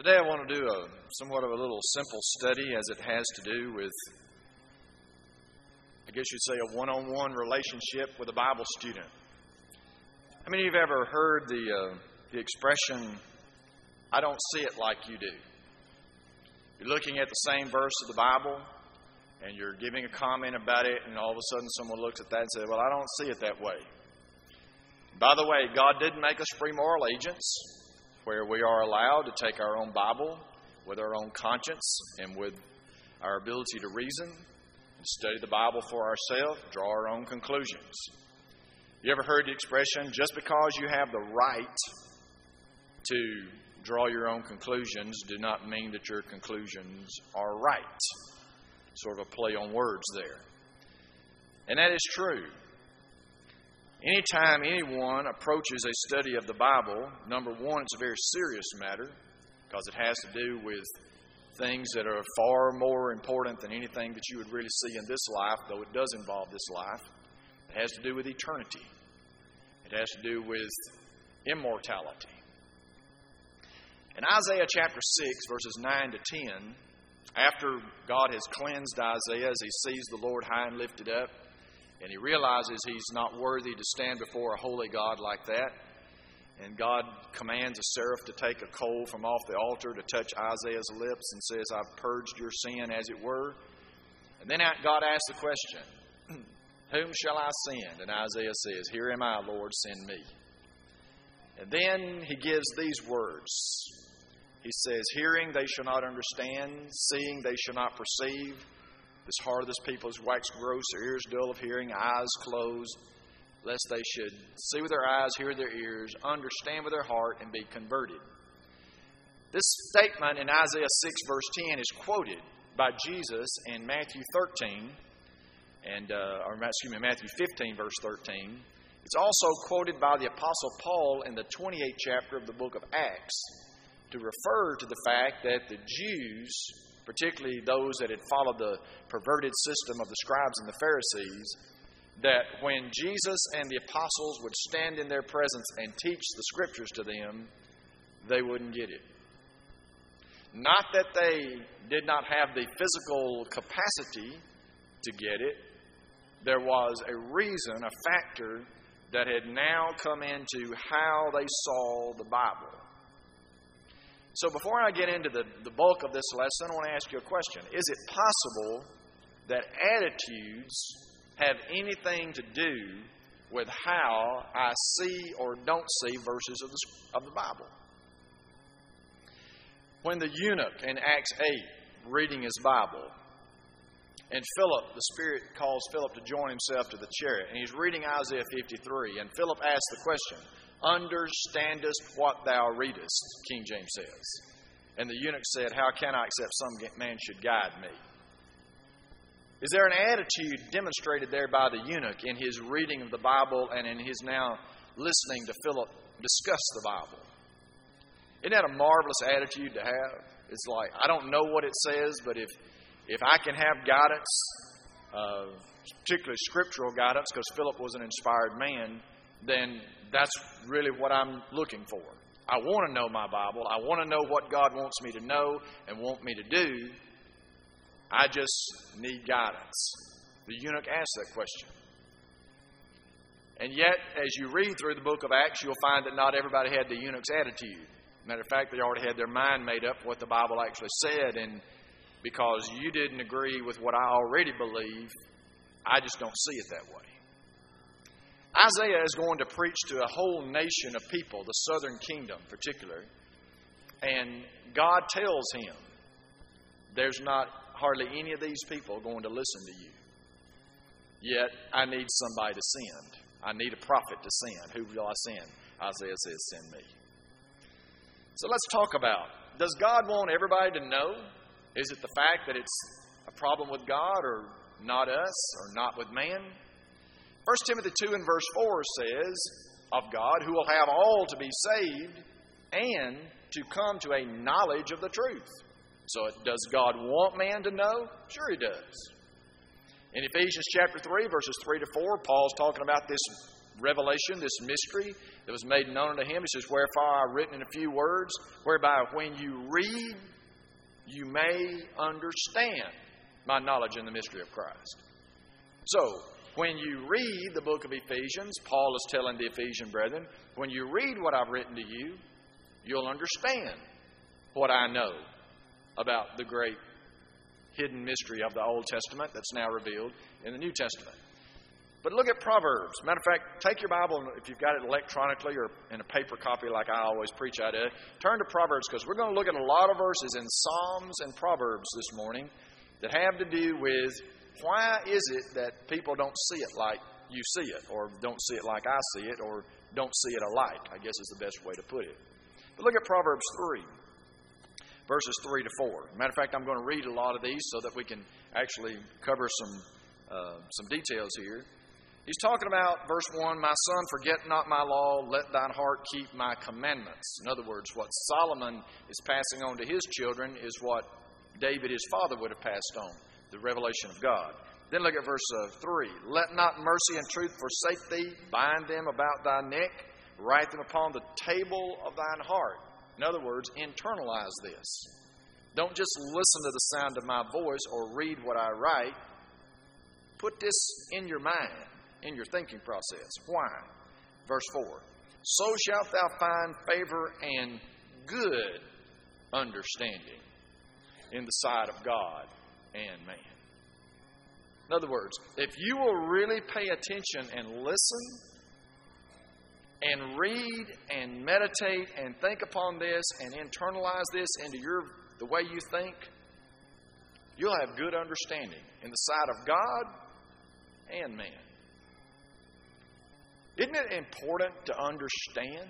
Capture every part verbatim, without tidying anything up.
Today I want to do a somewhat of a little simple study as it has to do with, I guess you'd say, a one-on-one relationship with a Bible student. How many of you have ever heard the, uh, the expression, "I don't see it like you do"? You're looking at the same verse of the Bible and you're giving a comment about it, and all of a sudden someone looks at that and says, "Well, I don't see it that way." By the way, God didn't make us free moral agents where we are allowed to take our own Bible with our own conscience and with our ability to reason and study the Bible for ourselves, draw our own conclusions. You ever heard the expression, just because you have the right to draw your own conclusions do not mean that your conclusions are right? Sort of a play on words there. And that is true. Anytime anyone approaches a study of the Bible, number one, it's a very serious matter because it has to do with things that are far more important than anything that you would really see in this life, though it does involve this life. It has to do with eternity. It has to do with immortality. In Isaiah chapter six, verses nine to ten, after God has cleansed Isaiah as he sees the Lord high and lifted up, and he realizes he's not worthy to stand before a holy God like that. And God commands a seraph to take a coal from off the altar to touch Isaiah's lips and says, "I've purged your sin as it were." And then God asks the question, "Whom shall I send?" And Isaiah says, "Here am I, Lord, send me." And then he gives these words. He says, "Hearing they shall not understand, seeing they shall not perceive. This heart of this people is waxed gross, their ears dull of hearing, eyes closed, lest they should see with their eyes, hear with their ears, understand with their heart, and be converted." This statement in Isaiah six, verse ten is quoted by Jesus in Matthew thirteen, and uh, or excuse me, Matthew fifteen, verse thirteen. It's also quoted by the Apostle Paul in the twenty-eighth chapter of the book of Acts to refer to the fact that the Jews, particularly those that had followed the perverted system of the scribes and the Pharisees, that when Jesus and the apostles would stand in their presence and teach the scriptures to them, they wouldn't get it. Not that they did not have the physical capacity to get it. There was a reason, a factor that had now come into how they saw the Bible. So before I get into the, the bulk of this lesson, I want to ask you a question. Is it possible that attitudes have anything to do with how I see or don't see verses of the, of the Bible? When the eunuch in Acts eight, reading his Bible, and Philip, the Spirit calls Philip to join himself to the chariot, and he's reading Isaiah fifty-three, and Philip asks the question, "Understandest what thou readest?" King James says. And the eunuch said, "How can I except some man should guide me?" Is there an attitude demonstrated there by the eunuch in his reading of the Bible and in his now listening to Philip discuss the Bible? Isn't that a marvelous attitude to have? It's like, I don't know what it says, but if, if I can have guidance, uh, particularly scriptural guidance, because Philip was an inspired man, then that's really what I'm looking for. I want to know my Bible. I want to know what God wants me to know and want me to do. I just need guidance. The eunuch asked that question. And yet, as you read through the book of Acts, you'll find that not everybody had the eunuch's attitude. Matter of fact, they already had their mind made up what the Bible actually said. And because you didn't agree with what I already believe, I just don't see it that way. Isaiah is going to preach to a whole nation of people, the southern kingdom particularly, and God tells him, there's not hardly any of these people going to listen to you. Yet, I need somebody to send. I need a prophet to send. Who will I send? Isaiah says, "Send me." So let's talk about, does God want everybody to know? Is it the fact that it's a problem with God or not us or not with man? First Timothy two and verse four says of God, who will have all to be saved and to come to a knowledge of the truth. So does God want man to know? Sure he does. In Ephesians chapter three, verses three to four, Paul's talking about this revelation, this mystery that was made known unto him. He says, wherefore I have written in a few words, whereby when you read, you may understand my knowledge in the mystery of Christ. So, when you read the book of Ephesians, Paul is telling the Ephesian brethren, when you read what I've written to you, you'll understand what I know about the great hidden mystery of the Old Testament that's now revealed in the New Testament. But look at Proverbs. Matter of fact, take your Bible, if you've got it electronically or in a paper copy like I always preach out of, turn to Proverbs, because we're going to look at a lot of verses in Psalms and Proverbs this morning that have to do with why is it that people don't see it like you see it, or don't see it like I see it, or don't see it alike, I guess is the best way to put it. But look at Proverbs three, verses three to four. Matter of fact, I'm going to read a lot of these so that we can actually cover some uh, some details here. He's talking about verse one, my son, forget not my law, let thine heart keep my commandments. In other words, what Solomon is passing on to his children is what David, his father, would have passed on, the revelation of God. Then look at verse uh, three. Let not mercy and truth forsake thee. Bind them about thy neck. Write them upon the table of thine heart. In other words, internalize this. Don't just listen to the sound of my voice or read what I write. Put this in your mind, in your thinking process. Why? Verse four. So shalt thou find favor and good understanding in the sight of God and man. In other words, if you will really pay attention and listen and read and meditate and think upon this and internalize this into your the way you think, you'll have good understanding in the sight of God and man. Isn't it important to understand?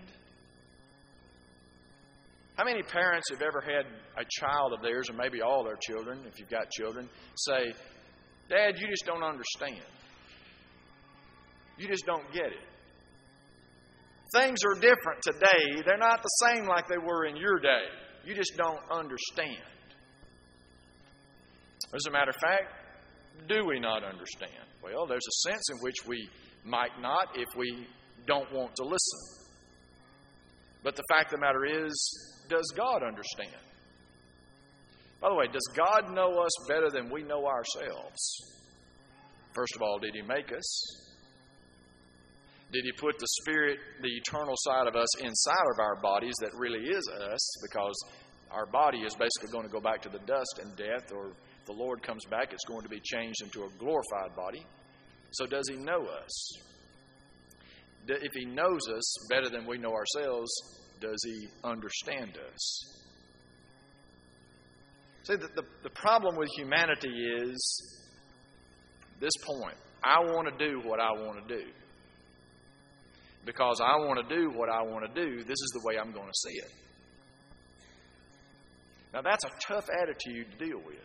How many parents have ever had a child of theirs, or maybe all their children, if you've got children, say, Dad, you just don't understand. You just don't get it. Things are different today. They're not the same like they were in your day. You just don't understand. As a matter of fact, do we not understand? Well, there's a sense in which we might not if we don't want to listen. But the fact of the matter is, does God understand? By the way, does God know us better than we know ourselves? First of all, did He make us? Did He put the Spirit, the eternal side of us, inside of our bodies that really is us? Because our body is basically going to go back to the dust and death, or if the Lord comes back, it's going to be changed into a glorified body. So does He know us? If He knows us better than we know ourselves, does He understand us? See, the, the, the problem with humanity is this point. I want to do what I want to do. Because I want to do what I want to do, this is the way I'm going to see it. Now, that's a tough attitude to deal with.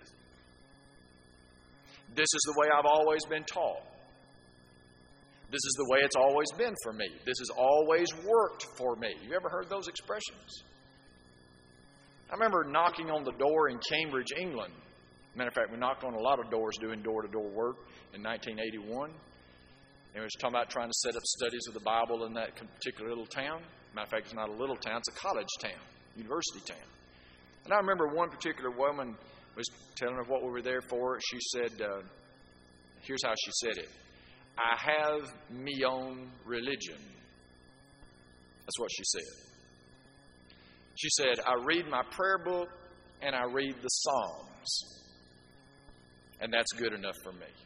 This is the way I've always been taught. This is the way it's always been for me. This has always worked for me. You ever heard those expressions? I remember knocking on the door in Cambridge, England. Matter of fact, we knocked on a lot of doors doing door-to-door work in nineteen eighty-one. And we was talking about trying to set up studies of the Bible in that particular little town. Matter of fact, it's not a little town. It's a college town, university town. And I remember one particular woman was telling her what we were there for. She said, uh, here's how she said it. I have me own religion. That's what she said. She said, I read my prayer book and I read the Psalms. And that's good enough for me.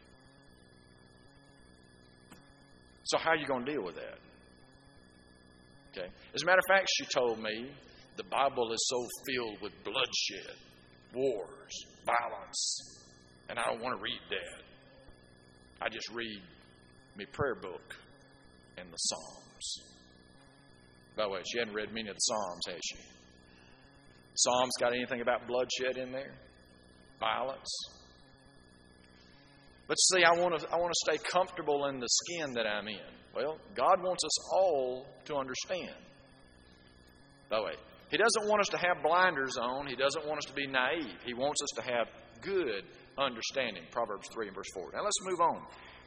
So how are you going to deal with that? Okay. As a matter of fact, she told me the Bible is so filled with bloodshed, wars, violence, and I don't want to read that. I just read my prayer book and the Psalms. By the way, she hadn't read many of the Psalms, has she? Psalms got anything about bloodshed in there? Violence? But see, I want to I want to stay comfortable in the skin that I'm in. Well, God wants us all to understand. By the way, He doesn't want us to have blinders on. He doesn't want us to be naive. He wants us to have good understanding. Proverbs three and verse four. Now let's move on.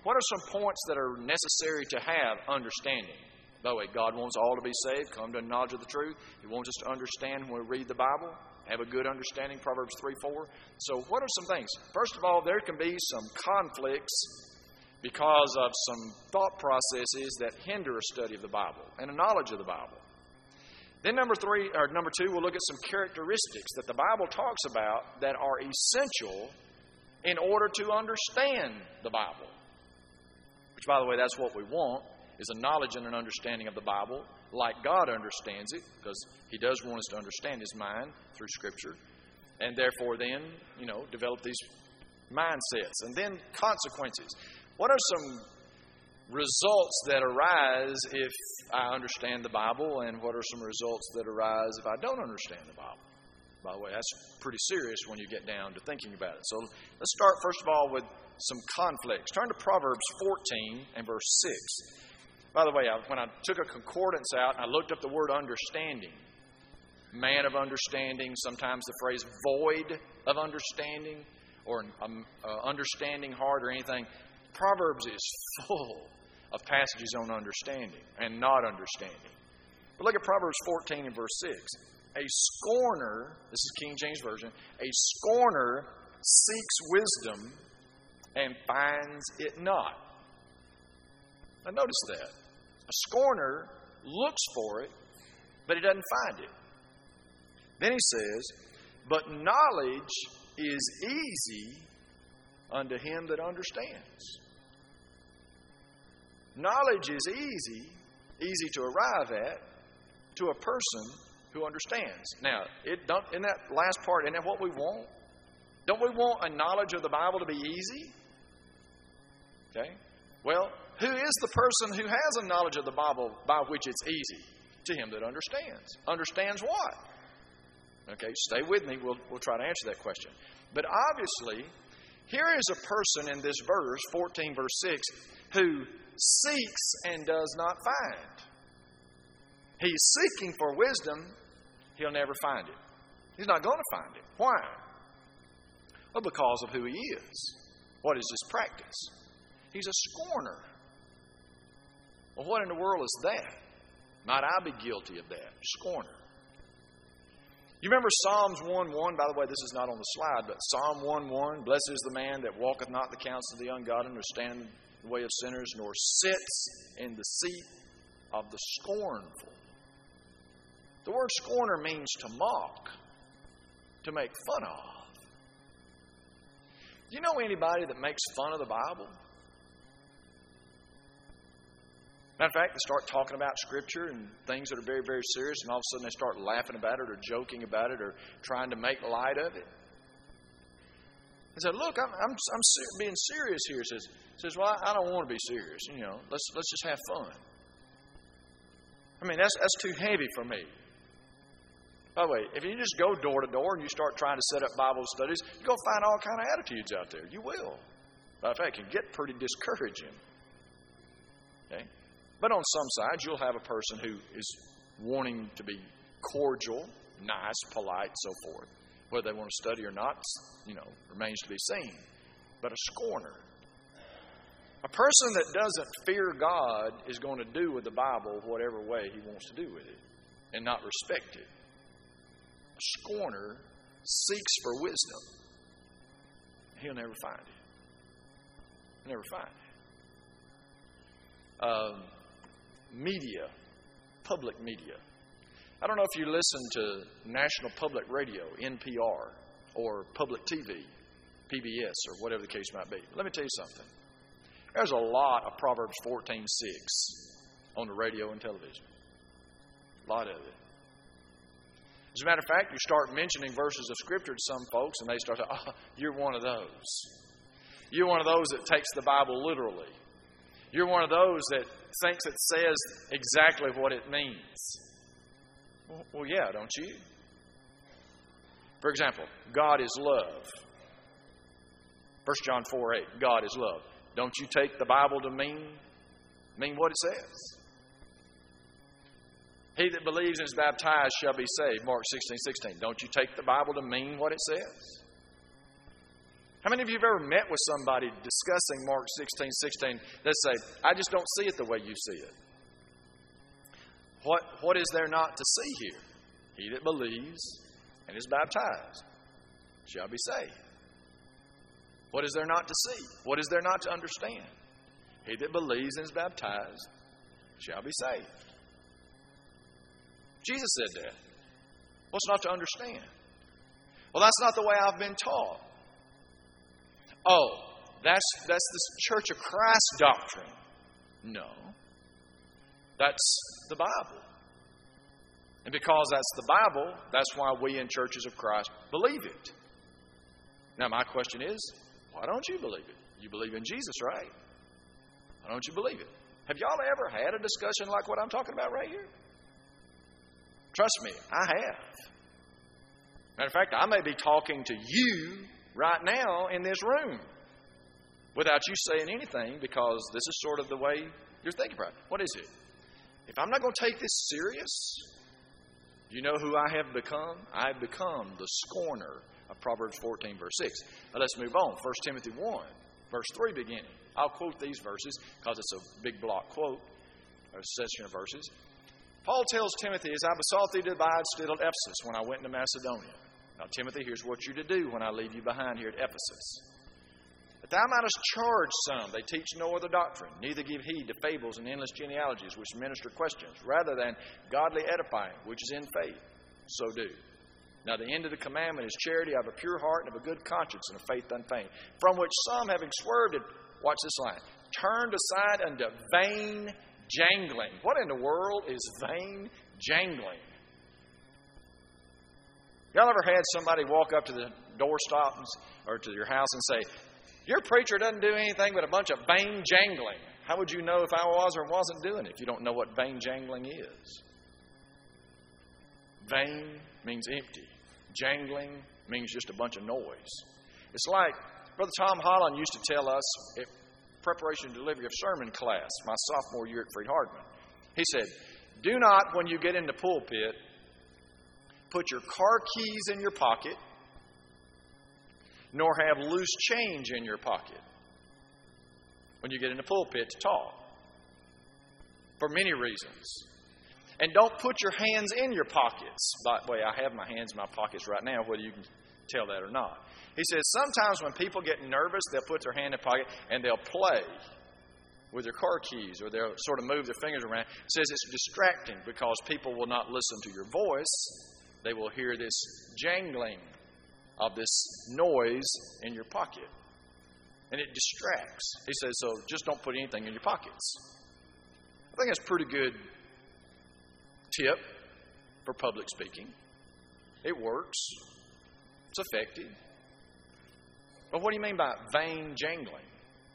What are some points that are necessary to have understanding? By the way, God wants all to be saved, come to the knowledge of the truth. He wants us to understand when we read the Bible, have a good understanding, Proverbs three four. So what are some things? First of all, there can be some conflicts because of some thought processes that hinder a study of the Bible and a knowledge of the Bible. Then number three, or number two, we'll look at some characteristics that the Bible talks about that are essential in order to understand the Bible. Which, by the way, that's what we want, is a knowledge and an understanding of the Bible like God understands it, because He does want us to understand His mind through Scripture. And therefore then, you know, develop these mindsets. And then consequences. What are some results that arise if I understand the Bible, and what are some results that arise if I don't understand the Bible? By the way, that's pretty serious when you get down to thinking about it. So let's start first of all with some conflicts. Turn to Proverbs fourteen and verse six. By the way, I, when I took a concordance out and I looked up the word understanding, man of understanding, sometimes the phrase void of understanding, or um, uh, understanding heart or anything, Proverbs is full of passages on understanding and not understanding. But look at Proverbs fourteen and verse six. A scorner, this is King James Version, a scorner seeks wisdom and finds it not. Now notice that. A scorner looks for it, but he doesn't find it. Then he says, but knowledge is easy unto him that understands. Knowledge is easy, easy to arrive at, to a person who understands. Now, it don't, in that last part, isn't that what we want? Don't we want a knowledge of the Bible to be easy? Okay. Well, who is the person who has a knowledge of the Bible by which it's easy? To him that understands. Understands what? Okay, stay with me. We'll, we'll try to answer that question. But obviously, here is a person in this verse, fourteen verse six, who seeks and does not find. He's seeking for wisdom. He'll never find it. He's not going to find it. Why? Well, because of who he is. What is his practice? He's a scorner. Well, what in the world is that? Might I be guilty of that? Scorner. You remember Psalms one one? By the way, this is not on the slide, but Psalm one one, blessed is the man that walketh not the counsel of the ungodly, nor standeth in the way of sinners, nor sits in the seat of the scornful. The word scorner means to mock, to make fun of. Do you know anybody that makes fun of the Bible? Matter of fact, they start talking about Scripture and things that are very, very serious, and all of a sudden they start laughing about it or joking about it or trying to make light of it. He said, look, I'm, I'm, I'm being serious here. He says, says, well, I don't want to be serious. You know, let's, let's just have fun. I mean, that's, that's too heavy for me. By the way, if you just go door to door and you start trying to set up Bible studies, you're going to find all kind of attitudes out there. You will. Matter of fact, it can get pretty discouraging. Okay? But on some sides, you'll have a person who is wanting to be cordial, nice, polite, so forth. Whether they want to study or not, you know, remains to be seen. But a scorner, a person that doesn't fear God, is going to do with the Bible whatever way he wants to do with it and not respect it. A scorner seeks for wisdom. He'll never find it. He'll never find it. Um, media, public media. I don't know if you listen to National Public Radio, N P R, or public T V, P B S, or whatever the case might be. Let me tell you something. There's a lot of Proverbs fourteen six on the radio and television. A lot of it. As a matter of fact, you start mentioning verses of Scripture to some folks, and they start to, oh, you're one of those. You're one of those that takes the Bible literally. You're one of those that thinks it says exactly what it means. Well, well yeah, don't you? For example, God is love. First John four eight, God is love. Don't you take the Bible to mean, mean what it says? He that believes and is baptized shall be saved. Mark sixteen sixteen. Don't you take the Bible to mean what it says? How many of you have ever met with somebody discussing Mark sixteen sixteen that say, I just don't see it the way you see it? What, what is there not to see here? He that believes and is baptized shall be saved. What is there not to see? What is there not to understand? He that believes and is baptized shall be saved. Jesus said that. What's not to understand? Well, that's not the way I've been taught. Oh, that's that's the Church of Christ doctrine. No. That's the Bible. And because that's the Bible, that's why we in Churches of Christ believe it. Now, my question is, why don't you believe it? You believe in Jesus, right? Why don't you believe it? Have y'all ever had a discussion like what I'm talking about right here? Trust me, I have. Matter of fact, I may be talking to you right now in this room without you saying anything, because this is sort of the way you're thinking about it. What is it? If I'm not going to take this serious, you know who I have become? I have become the scorner of Proverbs fourteen, verse six. Now let's move on. First Timothy one, verse three beginning. I'll quote these verses because it's a big block quote, or a session of verses. Paul tells Timothy, as I besought thee to abide still at Ephesus when I went into Macedonia. Now, Timothy, here's what you're to do when I leave you behind here at Ephesus. That thou mightest charge some, they teach no other doctrine, neither give heed to fables and endless genealogies, which minister questions, rather than godly edifying, which is in faith. So do. Now, the end of the commandment is charity of a pure heart and of a good conscience and of faith unfeigned, from which some, having swerved, watch this line, turned aside unto vain jangling. What in the world is vain jangling? Y'all ever had somebody walk up to the doorstop or to your house and say, your preacher doesn't do anything but a bunch of vain jangling? How would you know if I was or wasn't doing it if you don't know what vain jangling is? Vain means empty. Jangling means just a bunch of noise. It's like Brother Tom Holland used to tell us at preparation and delivery of sermon class, my sophomore year at Freed Hardman. He said, do not, when you get in the pulpit, put your car keys in your pocket, nor have loose change in your pocket when you get in the pulpit to talk. For many reasons. And don't put your hands in your pockets. By the way, I have my hands in my pockets right now, whether you can tell that or not. He says sometimes when people get nervous, they'll put their hand in their pocket and they'll play with their car keys, or they'll sort of move their fingers around. He says it's distracting because people will not listen to your voice. They will hear this jangling of this noise in your pocket. And it distracts. He says, so just don't put anything in your pockets. I think that's a pretty good tip for public speaking. It works. It's effective. But what do you mean by vain jangling?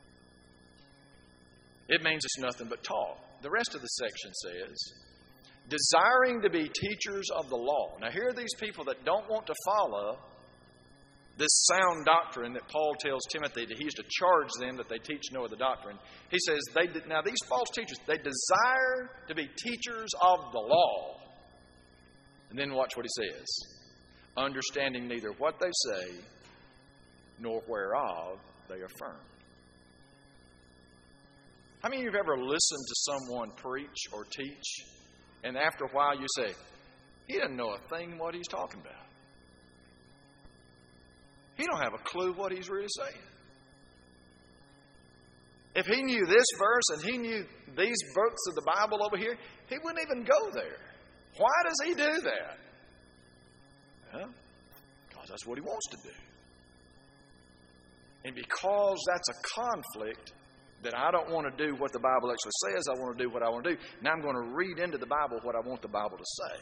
It means it's nothing but talk. The rest of the section says, desiring to be teachers of the law. Now, here are these people that don't want to follow this sound doctrine that Paul tells Timothy that he's to charge them that they teach no other doctrine. He says, they now these false teachers, they desire to be teachers of the law. And then watch what he says. Understanding neither what they say, nor whereof they affirm. How many of you have ever listened to someone preach or teach, and after a while you say, he doesn't know a thing what he's talking about. He don't have a clue what he's really saying. If he knew this verse and he knew these books of the Bible over here, he wouldn't even go there. Why does he do that? Well, because that's what he wants to do. And because that's a conflict that I don't want to do what the Bible actually says, I want to do what I want to do. Now I'm going to read into the Bible what I want the Bible to say.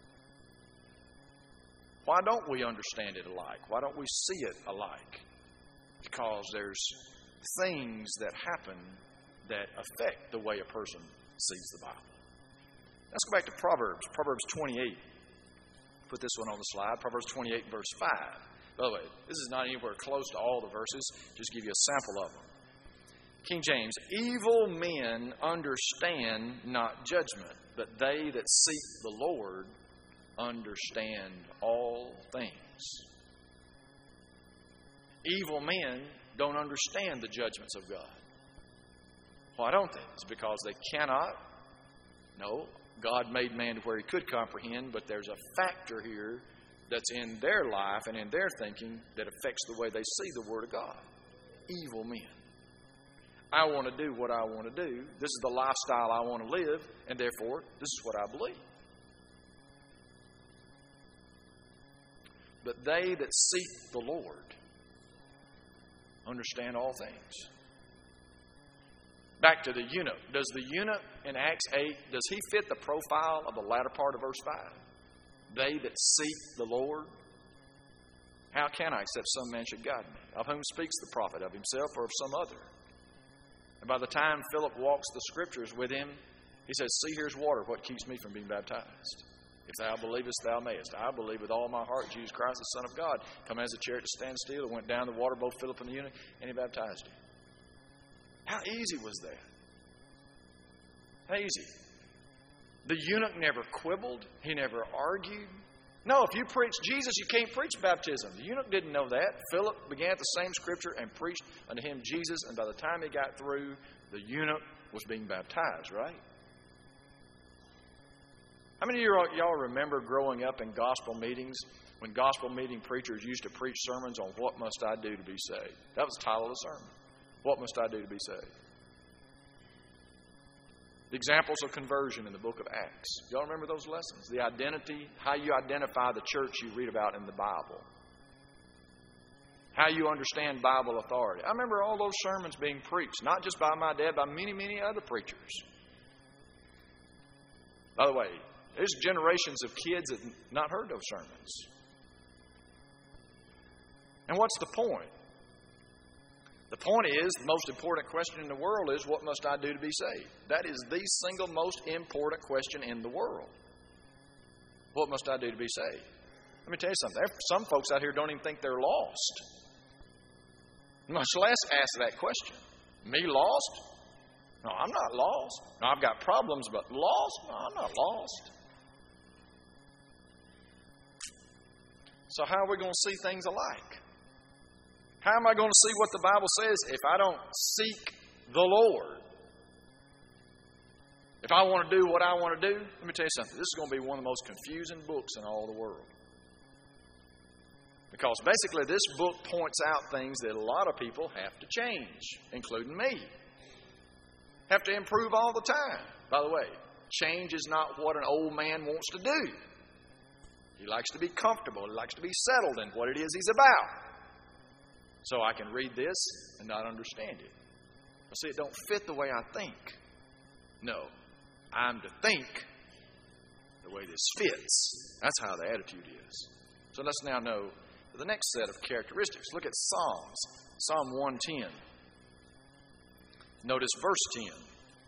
Why don't we understand it alike? Why don't we see it alike? Because there's things that happen that affect the way a person sees the Bible. Let's go back to Proverbs. Proverbs twenty-eight. Put this one on the slide. Proverbs twenty-eight, verse five. By the way, this is not anywhere close to all the verses. Just give you a sample of them. King James, evil men understand not judgment, but they that seek the Lord understand all things. evil men don't understand the judgments of God. Why don't they? It's because they cannot. No, God made man to where he could comprehend, but there's a factor here that's in their life and in their thinking that affects the way they see the Word of God. Evil men. I want to do what I want to do. This is the lifestyle I want to live, and therefore, this is what I believe. But they that seek the Lord understand all things. Back to the eunuch. Does the eunuch in Acts eight, does he fit the profile of the latter part of verse five? They that seek the Lord. How can I, except some man should guide me? Of whom speaks the prophet? Of himself or of some other? And by the time Philip walks the Scriptures with him, he says, see, here's water. What keeps me from being baptized? If thou believest, thou mayest. I believe with all my heart Jesus Christ, the Son of God. Come as a chariot to stand still. It went down the water, both Philip and the eunuch, and he baptized him. How easy was that? How easy. The eunuch never quibbled. He never argued. No, if you preach Jesus, you can't preach baptism. The eunuch didn't know that. Philip began at the same Scripture and preached unto him Jesus, and by the time he got through, the eunuch was being baptized, right? How many of y'all remember growing up in gospel meetings when gospel meeting preachers used to preach sermons on what must I do to be saved? That was the title of the sermon. What must I do to be saved? The examples of conversion in the book of Acts. Y'all remember those lessons? The identity, how you identify the church you read about in the Bible. How you understand Bible authority. I remember all those sermons being preached, not just by my dad, by many, many other preachers. By the way, there's generations of kids that have not heard those sermons. And what's the point? The point is, the most important question in the world is, what must I do to be saved? That is the single most important question in the world. What must I do to be saved? Let me tell you something. Some folks out here don't even think they're lost. Much less ask that question. Me lost? No, I'm not lost. No, I've got problems, but lost? No, I'm not lost. So how are we going to see things alike? How am I going to see what the Bible says if I don't seek the Lord? If I want to do what I want to do, let me tell you something. This is going to be one of the most confusing books in all the world. Because basically this book points out things that a lot of people have to change, including me. Have to improve all the time. By the way, change is not what an old man wants to do. He likes to be comfortable. He likes to be settled in what it is he's about. So I can read this and not understand it. Well, see, it don't fit the way I think. No, I'm to think the way this fits. That's how the attitude is. So let's now know the next set of characteristics. Look at Psalms. Psalm one ten. Notice verse ten.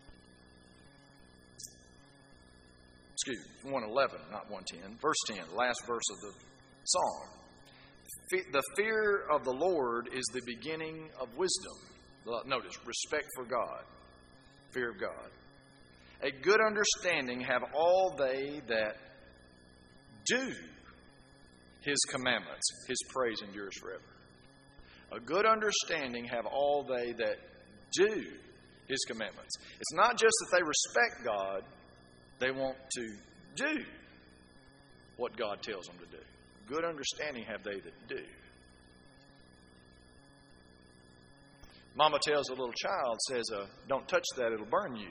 Excuse me, one eleven, not one ten. Verse ten, last verse of the psalm. The fear of the Lord is the beginning of wisdom. Notice, respect for God. Fear of God. A good understanding have all they that do His commandments. His praise endures forever. A good understanding have all they that do His commandments. It's not just that they respect God. They want to do what God tells them to do. Good understanding have they that do. Mama tells a little child, says, uh, don't touch that, it'll burn you.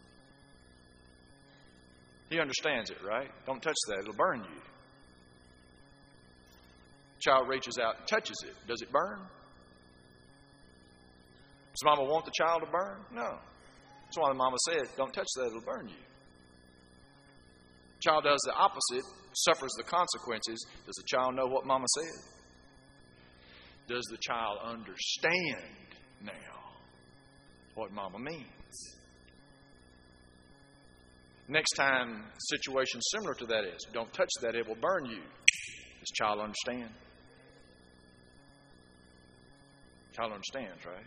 He understands it, right? Don't touch that, it'll burn you. Child reaches out and touches it. Does it burn? Does Mama want the child to burn? No. That's why the Mama said, don't touch that, it'll burn you. Child does the opposite, suffers the consequences. Does the child know what Mama said? Does the child understand now what Mama means? Next time a situation similar to that is, don't touch that, it will burn you. Does child understand? Child understands, right?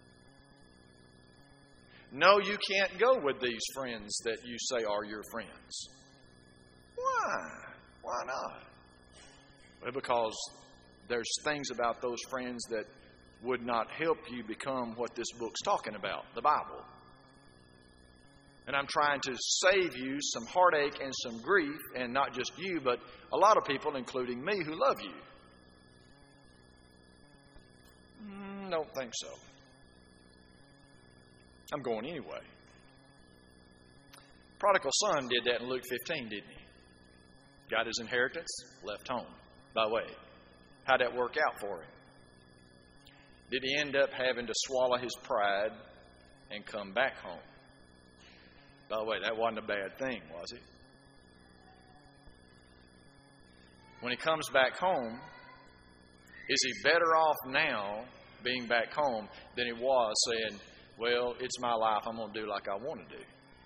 No, you can't go with these friends that you say are your friends. Why? Why not? Well, because there's things about those friends that would not help you become what this book's talking about, the Bible. And I'm trying to save you some heartache and some grief, and not just you, but a lot of people, including me, who love you. Mm, don't think so. I'm going anyway. Prodigal son did that in Luke fifteen, didn't he? Got his inheritance, left home. By the way, how'd that work out for him? Did he end up having to swallow his pride and come back home? By the way, that wasn't a bad thing, was it? When he comes back home, is he better off now being back home than he was saying, well, it's my life, I'm going to do like I want to do?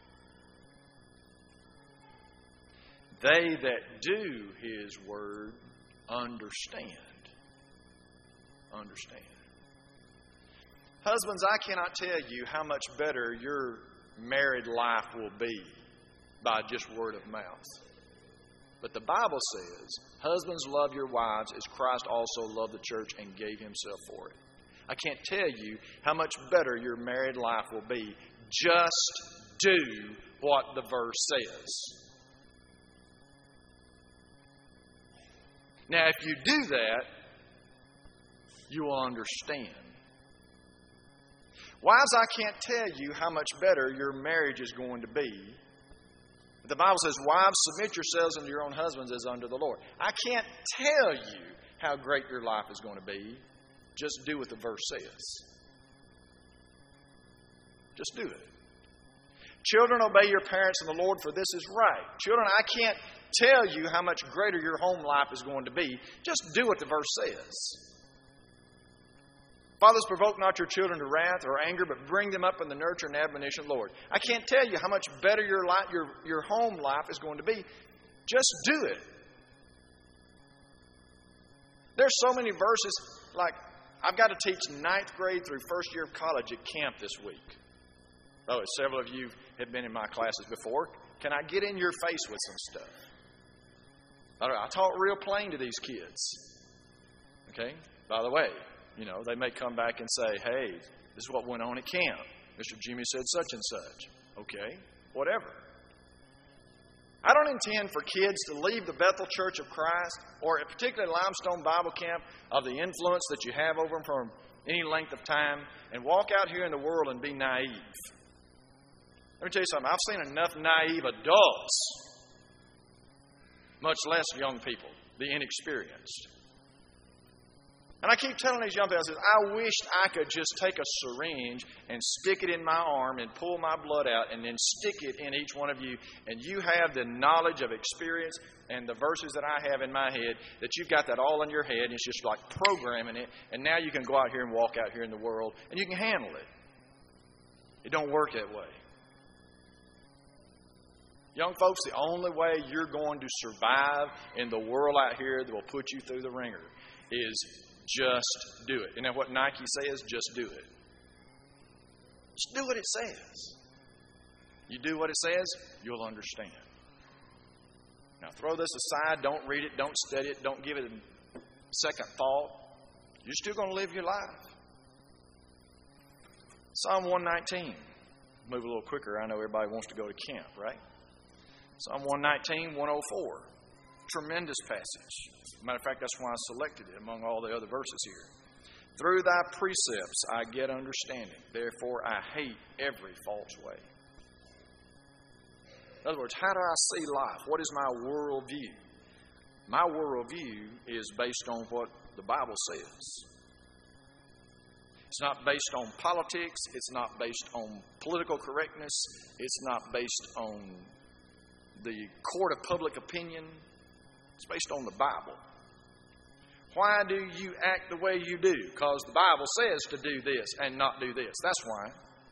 They that do His word understand. Understand. Husbands, I cannot tell you how much better your married life will be by just word of mouth. But the Bible says, husbands, love your wives as Christ also loved the church and gave Himself for it. I can't tell you how much better your married life will be. Just do what the verse says. Now, if you do that, you will understand. Wives, I can't tell you how much better your marriage is going to be. The Bible says, wives, submit yourselves unto your own husbands as unto the Lord. I can't tell you how great your life is going to be. Just do what the verse says. Just do it. Children, obey your parents in the Lord, for this is right. Children, I can't tell you how much greater your home life is going to be. Just do what the verse says. Fathers, provoke not your children to wrath or anger, but bring them up in the nurture and admonition of the Lord. I can't tell you how much better your life, your, your home life is going to be. Just do it. There's so many verses, like I've got to teach ninth grade through first year of college at camp this week. Oh, several of you have been in my classes before. Can I get in your face with some stuff? I, I talk real plain to these kids. Okay? By the way, you know, they may come back and say, hey, this is what went on at camp. Mister Jimmy said such and such. Okay, whatever. I don't intend for kids to leave the Bethel Church of Christ, or particularly Limestone Bible Camp, of the influence that you have over them for any length of time, and walk out here in the world and be naive. Let me tell you something. I've seen enough naive adults, much less young people, be inexperienced. And I keep telling these young people, I said, I wish I could just take a syringe and stick it in my arm and pull my blood out and then stick it in each one of you. And you have the knowledge of experience and the verses that I have in my head, that you've got that all in your head. And it's just like programming it. And now you can go out here and walk out here in the world and you can handle it. It don't work that way. Young folks, the only way you're going to survive in the world out here that will put you through the ringer is just do it. You know what Nike says? Just do it. Just do what it says. You do what it says, you'll understand. Now throw this aside. Don't read it. Don't study it. Don't give it a second thought. You're still going to live your life. Psalm one nineteen. Move a little quicker. I know everybody wants to go to camp, right? Psalm one nineteen, one oh four. Tremendous passage. Matter of fact, that's why I selected it among all the other verses here. Through thy precepts I get understanding. Therefore I hate every false way. In other words, how do I see life? What is my worldview? My worldview is based on what the Bible says. It's not based on politics. It's not based on political correctness. It's not based on the court of public opinion. It's based on the Bible. Why do you act the way you do? Because the Bible says to do this and not do this. That's why.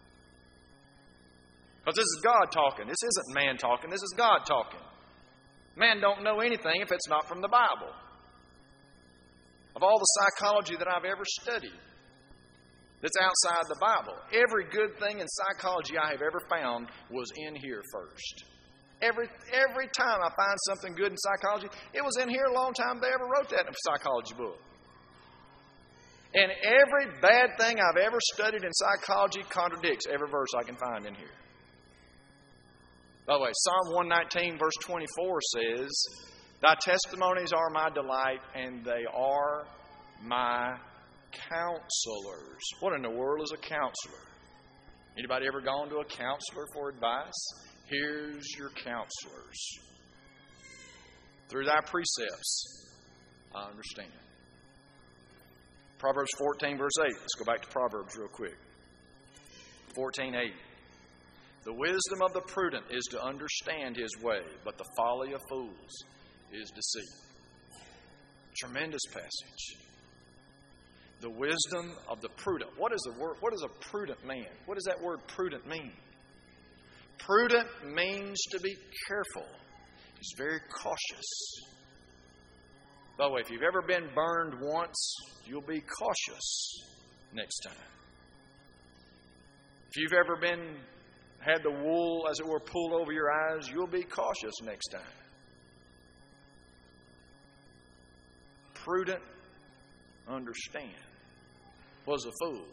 Because this is God talking. This isn't man talking. This is God talking. Man don't know anything if it's not from the Bible. Of all the psychology that I've ever studied that's outside the Bible, every good thing in psychology I have ever found was in here first. Every every time I find something good in psychology, it was in here a long time they ever wrote that in a psychology book. And every bad thing I've ever studied in psychology contradicts every verse I can find in here. By the way, Psalm one nineteen verse twenty-four says, Thy testimonies are my delight, and they are my counselors. What in the world is a counselor? Anybody ever gone to a counselor for advice? Here's your counselors. Through thy precepts, I understand. Proverbs fourteen, verse eight. Let's go back to Proverbs real quick. fourteen eight. The wisdom of the prudent is to understand his way, but the folly of fools is deceit. Tremendous passage. The wisdom of the prudent. What is the word? What does a prudent man? What does that word prudent mean? Prudent means to be careful. He's very cautious. By the way, if you've ever been burned once, you'll be cautious next time. If you've ever been had the wool, as it were, pulled over your eyes, you'll be cautious next time. Prudent understand. What is a fool?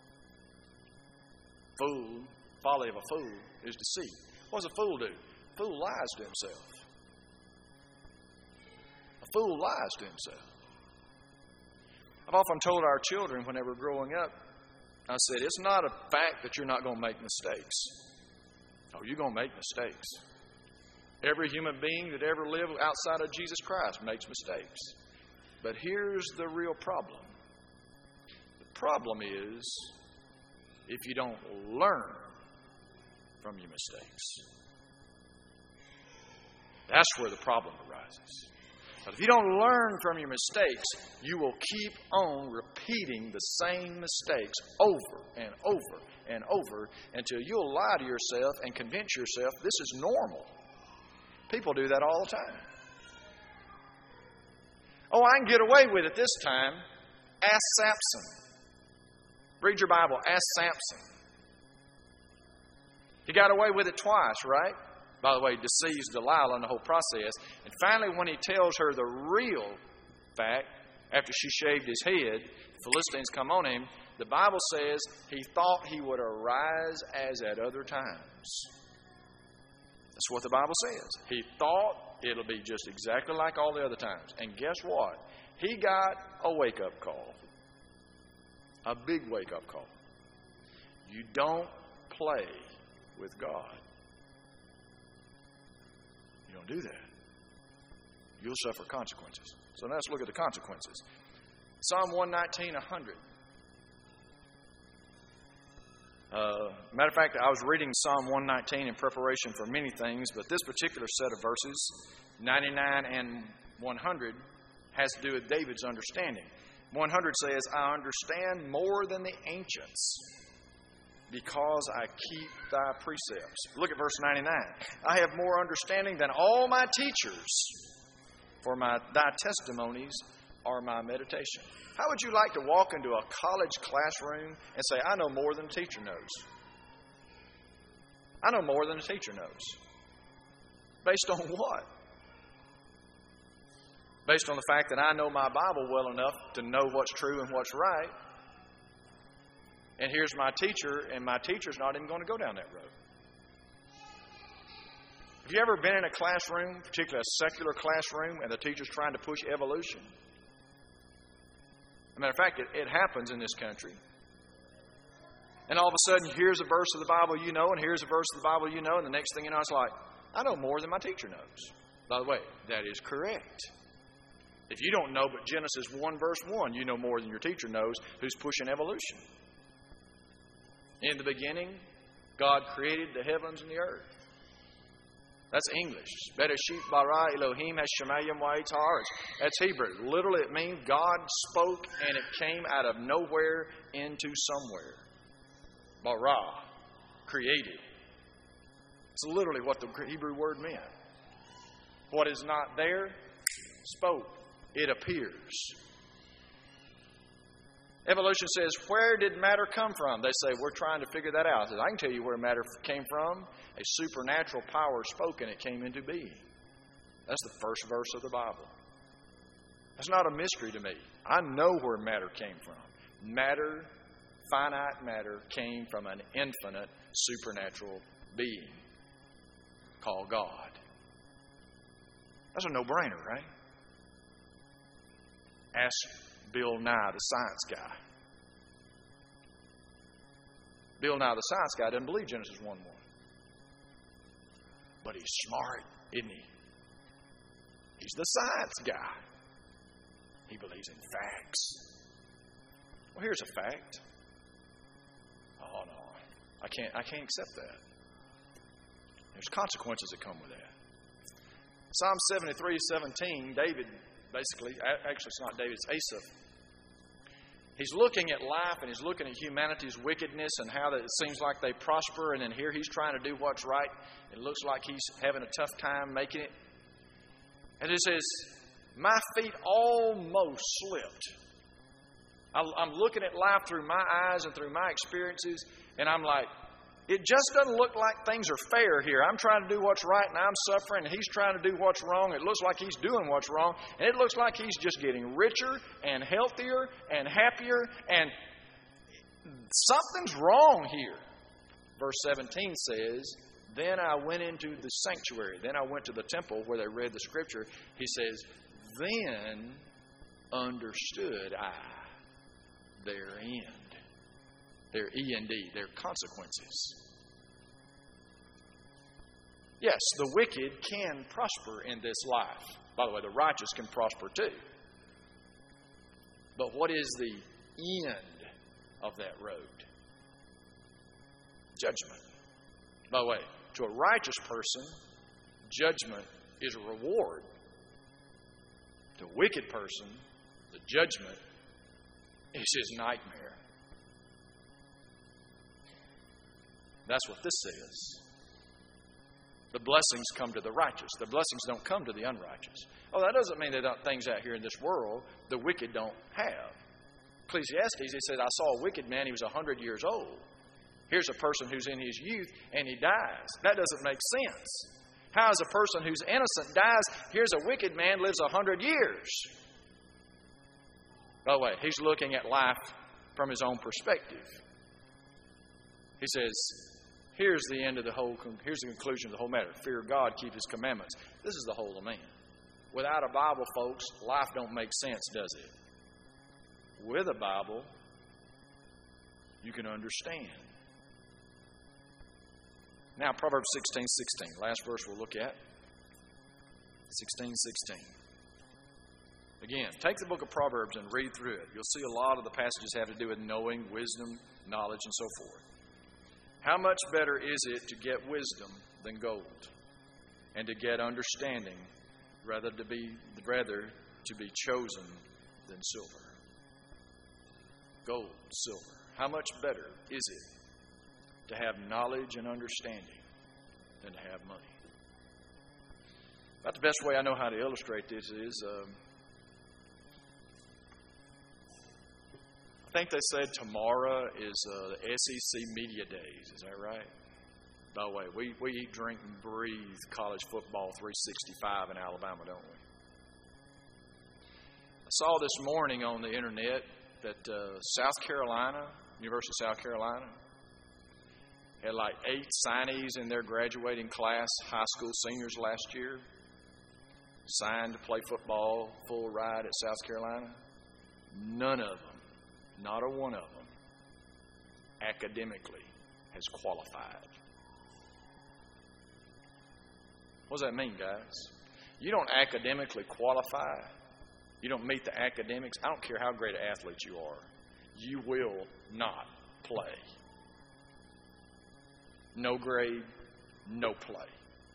Fool, folly of a fool is deceit. What does a fool do? A fool lies to himself. A fool lies to himself. I've often told our children when they were growing up, I said, it's not a fact that you're not going to make mistakes. Oh, you're going to make mistakes. Every human being that ever lived outside of Jesus Christ makes mistakes. But here's the real problem. The problem is if you don't learn from your mistakes. That's where the problem arises. But if you don't learn from your mistakes, you will keep on repeating the same mistakes over and over and over until you'll lie to yourself and convince yourself this is normal. People do that all the time. Oh, I can get away with it this time. Ask Samson. Read your Bible. Ask Samson. He got away with it twice, right? By the way, deceives Delilah in the whole process. And finally, when he tells her the real fact, after she shaved his head, the Philistines come on him, the Bible says he thought he would arise as at other times. That's what the Bible says. He thought it'll be just exactly like all the other times. And guess what? He got a wake-up call. A big wake-up call. You don't play with God. You don't do that. You'll suffer consequences. So now let's look at the consequences. Psalm one nineteen, one hundred. Uh, matter of fact, I was reading Psalm one nineteen in preparation for many things, but this particular set of verses, ninety-nine and one hundred, has to do with David's understanding. one hundred says, I understand more than the ancients, because I keep thy precepts. Look at verse ninety-nine. I have more understanding than all my teachers, for my thy testimonies are my meditation. How would you like to walk into a college classroom and say, I know more than a teacher knows? I know more than a teacher knows. Based on what? Based on the fact that I know my Bible well enough to know what's true and what's right. And here's my teacher, and my teacher's not even going to go down that road. Have you ever been in a classroom, particularly a secular classroom, and the teacher's trying to push evolution? As a matter of fact, it, it happens in this country. And all of a sudden, here's a verse of the Bible you know, and here's a verse of the Bible you know, and the next thing you know, it's like, I know more than my teacher knows. By the way, that is correct. If you don't know but Genesis one, verse one, you know more than your teacher knows who's pushing evolution. In the beginning, God created the heavens and the earth. That's English. Bereshit bara Elohim hashemayim va'etz. That's Hebrew. Literally, it means God spoke and it came out of nowhere into somewhere. Bara, created. It's literally what the Hebrew word meant. What is not there, spoke. It appears. Evolution says, where did matter come from? They say, we're trying to figure that out. I said, I can tell you where matter came from. A supernatural power spoke and it came into being. That's the first verse of the Bible. That's not a mystery to me. I know where matter came from. matter, finite matter, came from an infinite supernatural being called God. That's a no-brainer, right? Ask Bill Nye, the science guy. Bill Nye, the science guy, doesn't believe Genesis one one. But he's smart, isn't he? He's the science guy. He believes in facts. Well, here's a fact. Oh, no. I can't, I can't accept that. There's consequences that come with that. Psalm seventy-three seventeen, David, basically, actually it's not David, it's Asaph. He's looking at life and he's looking at humanity's wickedness and how that it seems like they prosper, and then here he's trying to do what's right. It looks like he's having a tough time making it. And he says, my feet almost slipped. I'm looking at life through my eyes and through my experiences, and I'm like, it just doesn't look like things are fair here. I'm trying to do what's right, and I'm suffering, and he's trying to do what's wrong. It looks like he's doing what's wrong, and it looks like he's just getting richer and healthier and happier, and something's wrong here. Verse seventeen says, then I went into the sanctuary. Then I went to the temple where they read the Scripture. He says, then understood I their end. Their E and D, their consequences. Yes, the wicked can prosper in this life. By the way, the righteous can prosper too. But what is the end of that road? Judgment. By the way, to a righteous person, judgment is a reward. To a wicked person, the judgment is his nightmare. That's what this says. The blessings come to the righteous. The blessings don't come to the unrighteous. Oh, that doesn't mean that things out here in this world the wicked don't have. Ecclesiastes, he said, I saw a wicked man, he was one hundred years old. Here's a person who's in his youth and he dies. That doesn't make sense. How is a person who's innocent dies? Here's a wicked man lives one hundred years. By the way, he's looking at life from his own perspective. He says, here's the end of the whole, here's the conclusion of the whole matter. Fear God, keep His commandments. This is the whole of man. Without a Bible, folks, life don't make sense, does it? With a Bible, you can understand. Now, Proverbs sixteen sixteen, last verse we'll look at. sixteen sixteen. Again, take the book of Proverbs and read through it. You'll see a lot of the passages have to do with knowing, wisdom, knowledge, and so forth. How much better is it to get wisdom than gold, and to get understanding rather to be rather to be chosen than silver? Gold, silver. How much better is it to have knowledge and understanding than to have money? About the best way I know how to illustrate this is, um, I think they said tomorrow is uh, the S E C Media Days. Is that right? By the way, we, we eat, drink, and breathe college football three sixty-five in Alabama, don't we? I saw this morning on the internet that uh, South Carolina, University of South Carolina, had like eight signees in their graduating class, high school seniors last year, signed to play football, full ride at South Carolina. None of them, not a one of them, academically has qualified. What does that mean, guys? You don't academically qualify. You don't meet the academics. I don't care how great an athlete you are. You will not play. No grade, no play.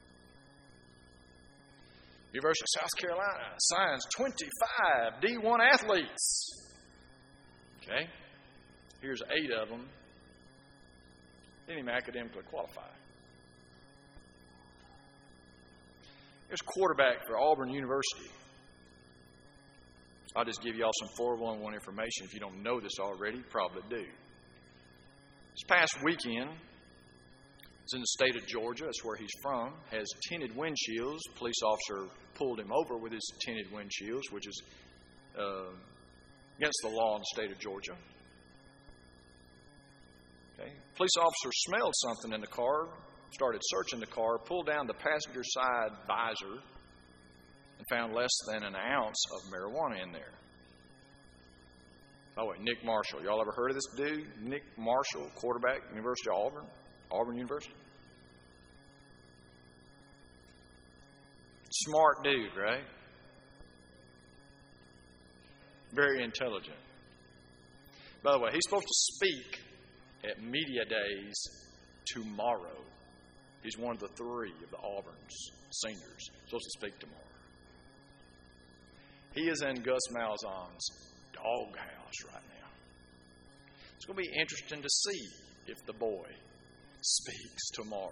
University of South Carolina signs twenty-five D one athletes. Okay? Here's eight of them. Didn't even academically qualify. Here's quarterback for Auburn University. I'll just give you all some four one one information. If you don't know this already, you probably do. This past weekend, it's in the state of Georgia. That's where he's from. Has tinted windshields. Police officer pulled him over with his tinted windshields, which is uh, against the law in the state of Georgia. Police officer smelled something in the car, started searching the car, pulled down the passenger side visor, and found less than an ounce of marijuana in there. By the way, Nick Marshall. Y'all ever heard of this dude? Nick Marshall, quarterback, University of Auburn, Auburn University. Smart dude, right? Very intelligent. By the way, he's supposed to speak at Media Days tomorrow. He's one of the three of the Auburn's seniors supposed to speak tomorrow. He is in Gus Malzahn's doghouse right now. It's going to be interesting to see if the boy speaks tomorrow.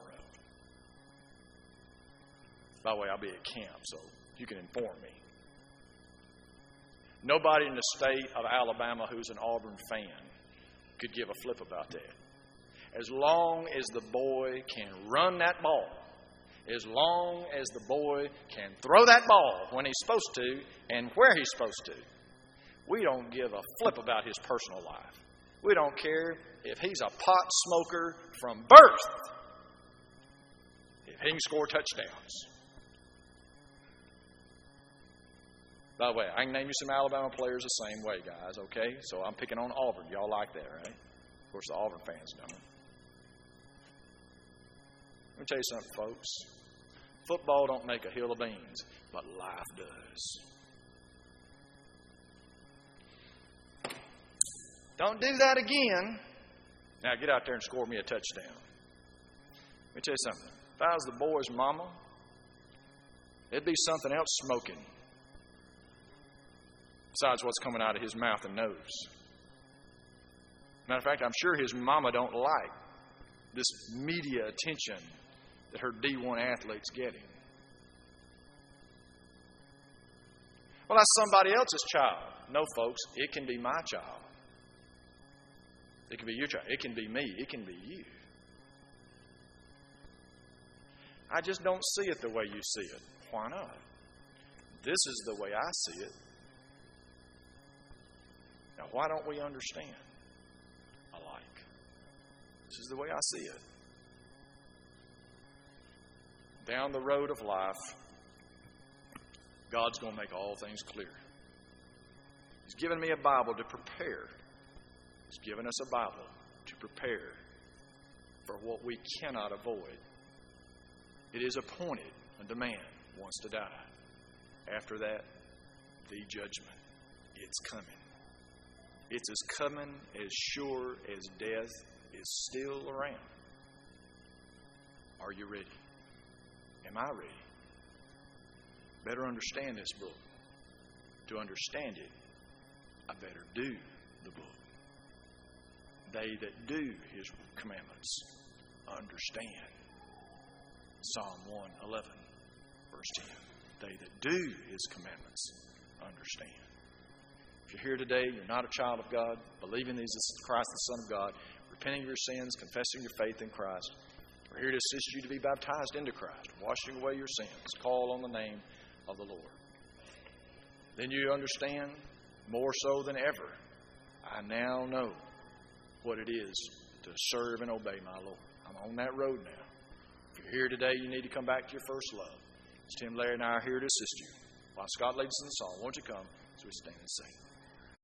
By the way, I'll be at camp, so you can inform me. Nobody in the state of Alabama who's an Auburn fan could give a flip about that. As long as the boy can run that ball, as long as the boy can throw that ball when he's supposed to and where he's supposed to, we don't give a flip about his personal life. We don't care if he's a pot smoker from birth, if he can score touchdowns. By the way, I can name you some Alabama players the same way, guys, okay? So I'm picking on Auburn. Y'all like that, right? Of course, the Auburn fans don't. Let me tell you something, folks. Football don't make a hill of beans, but life does. Don't do that again. Now get out there and score me a touchdown. Let me tell you something. If I was the boy's mama, it'd be something else smoking besides what's coming out of his mouth and nose. Matter of fact, I'm sure his mama don't like this media attention that her D one athlete's getting. Well, that's somebody else's child. No, folks, it can be my child. It can be your child. It can be me. It can be you. I just don't see it the way you see it. Why not? This is the way I see it. Now, why don't we understand alike? This is the way I see it. Down the road of life, God's going to make all things clear. He's given me a Bible to prepare. He's given us a Bible to prepare for what we cannot avoid. It is appointed unto man once to die. After that, the judgment. It's coming. It's as coming as sure as death is still around. Are you ready? Am I ready? Better understand this book. To understand it, I better do the book. They that do His commandments understand. Psalm one eleven, verse ten. They that do His commandments understand. If you're here today, you're not a child of God, believing He's Christ, the Son of God, repenting of your sins, confessing your faith in Christ, we're here to assist you to be baptized into Christ, washing away your sins. Call on the name of the Lord. Then you understand more so than ever, I now know what it is to serve and obey my Lord. I'm on that road now. If you're here today, you need to come back to your first love. It's Tim, Larry, and I are here to assist you. While Scott leads us in the song, won't you come as we stand and sing?